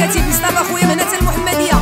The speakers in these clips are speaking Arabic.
الكاتب مصطفى خويا مهنة المحمدية.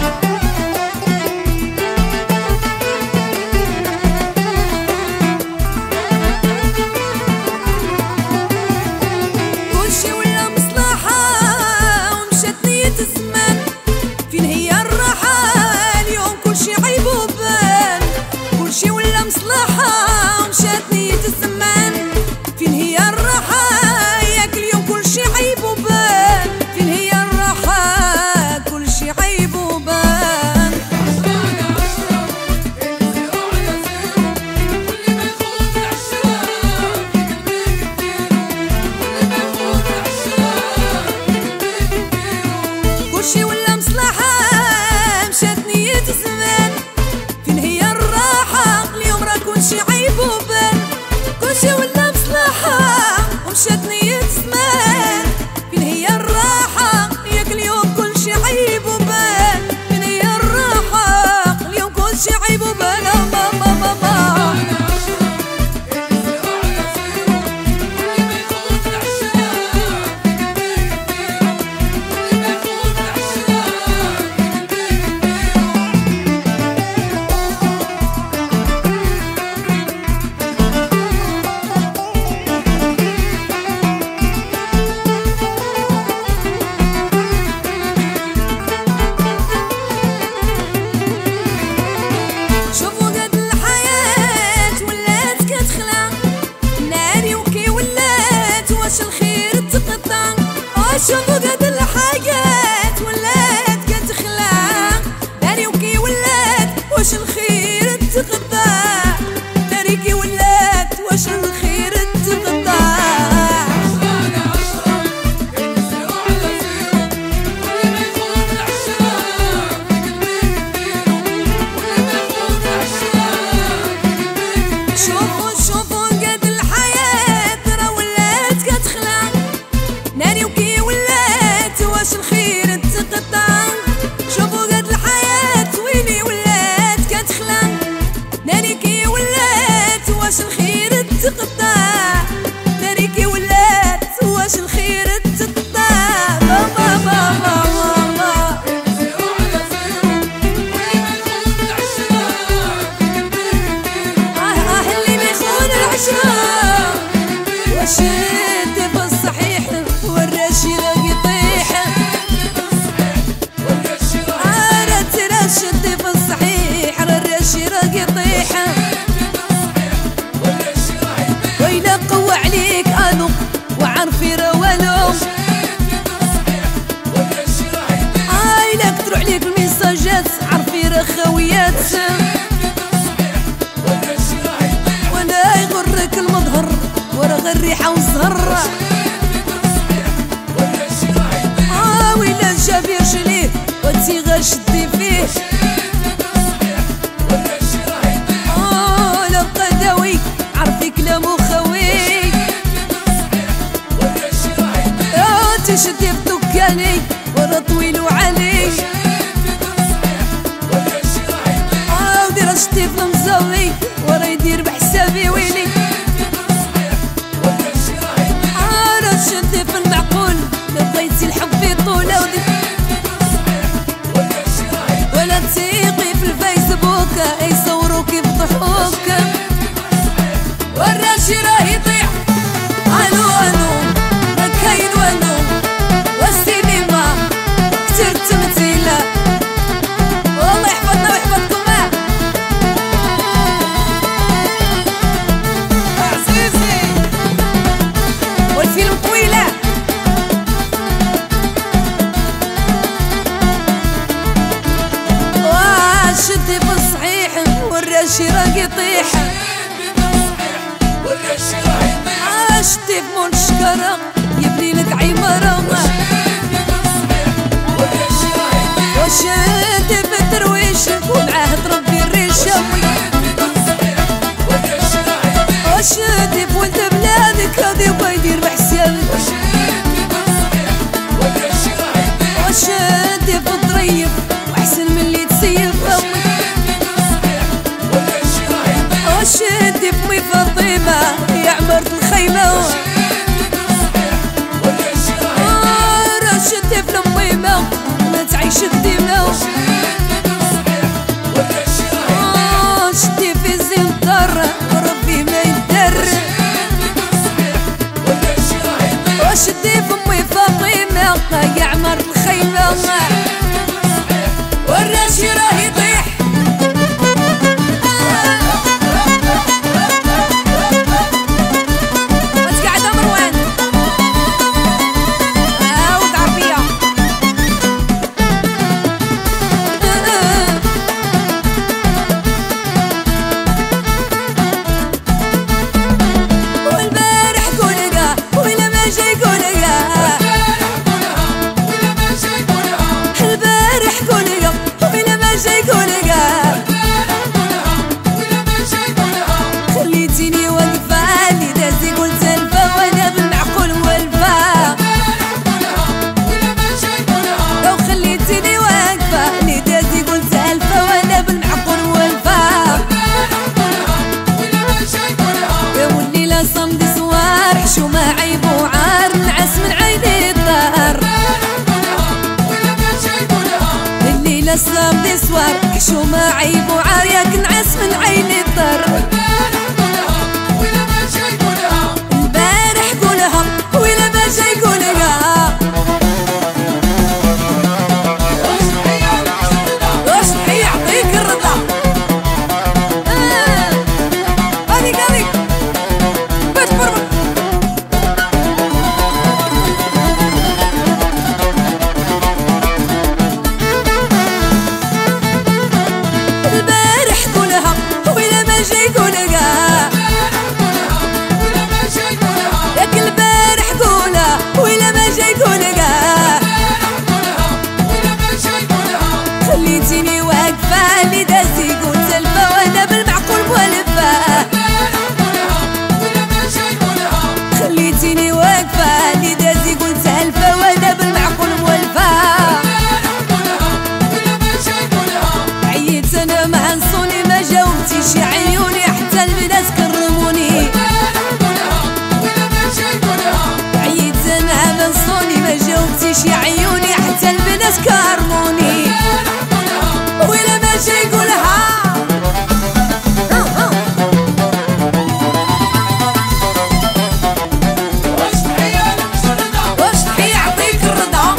كلشي ولا مصلحة ومشات نية الزمان، فين هي الراحة اليوم كلشي عيب وبان. كلشي ولا مصلحة ومشات نية الزمان، فين هي الراحة ياك اليوم كلشي عيب وبان. فين هي الراحة كلشي عيب وبان. كلشي ولا مصلحة مشات نية الزمان، فين هي الراحة اليوم راه كلشي عيب وبان. كلشي ولا مصلحة ومشات نية الزمان، فين هي الراحة ياك اليوم كلشي عيب وبان. فين هي الراحة اليوم كلشي عيب وبان. شوفوا قد الحاجات ولات كتخلع، داري وكي ولات واش الخير تقطع. داري كي ولات واش الخير تقطع. شوفوا قد الحياة راه ولات كتخلع، ناري وكي واش الخير تقطع. شوفوا قد الحياة ويلي ولات كتخلع، ناري كي ولات واش الخير تقطع. ناري كي ولات واش الخير تقطع. ماما ماما ماما اللي ما يخون العشرة واش انت بالصحيح والراشي غا يطيح. شدي بالصحيح الراشي راه يطيح. ويلا قوى عليك انو وعرفي راه والو. لك تروح ليك الميساجات عرفي راه خاويات. ولا يغرك المظهر ورا غير الريحه والزهر. ويلا جاب يرجليه وانتي غير شدي فيه. لو قداوي عرفي كلامو خوي. تشدي في دكاني ورا طويل وعلي. ودير شدي في المزاوي ورا يدير بحسابي ويلي. راه شدي في المعقول لو بغيتي الحب يطول. ولا تيقي في الفيسبوك يصوروك يفضحوك. والراشي راه يطيح. الو الو ما كاين والو. والسينما كتر تمثيله. والله يحفظنا ويحفظكم. عزيزي والفيلم طويله. شدي بالصحيح والراشي راه يطيح. شدي في مول الشكرة يبني لك عمارة. وشدي في الدرويش ومعاه تربي الريشة. وشدي في ولد بلادك هادي بغا يدير بحسابك. وشدي في الضريف واحسن من اللي تسيب. وشدي في مي فاطمة يا عمرت الخيمة. شدي مو شدي في الزنطر وربي ما يدر وشدي في امي فاطمه طايع عمر الخيمه والراشي راه يطيح خليتيني واقفة لدازي قلت الفا وانا بالمعقول والفا لو خليتيني واقفة لدازي قلت الفا وانا بالمعقول والفا يا والليلة صمد سوار حشومة عيب وعار نعس من عيني الدار الليلة صمد سوار حشومة عيب وعار ياك نعس من عيني الدار خليتيني واقفة لدازي قلت الفا وانا بالمعقول والفا خليتيني واقفة لدازي قلت الفا وانا بالمعقول والفا عييت انا مع نصوني ما جاوبتيش يا عيوني حتى البنات كرموني عييت انا مع نصوني ما جاوبتيش يا عيوني حتى البنات كرموني ولا ماشي يقولها واش تحية يعطيك الرضا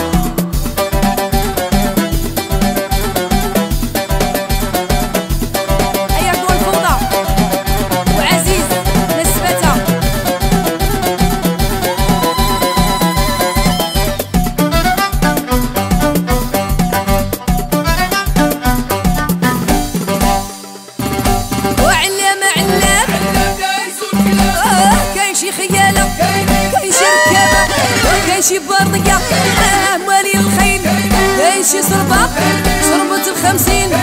هيا قول فوضى وعزيز نسبتها كاين شي خيالة كاين شي ركابة كاين شي بردقة مالي الخيل كاين شي صربة صربة ال50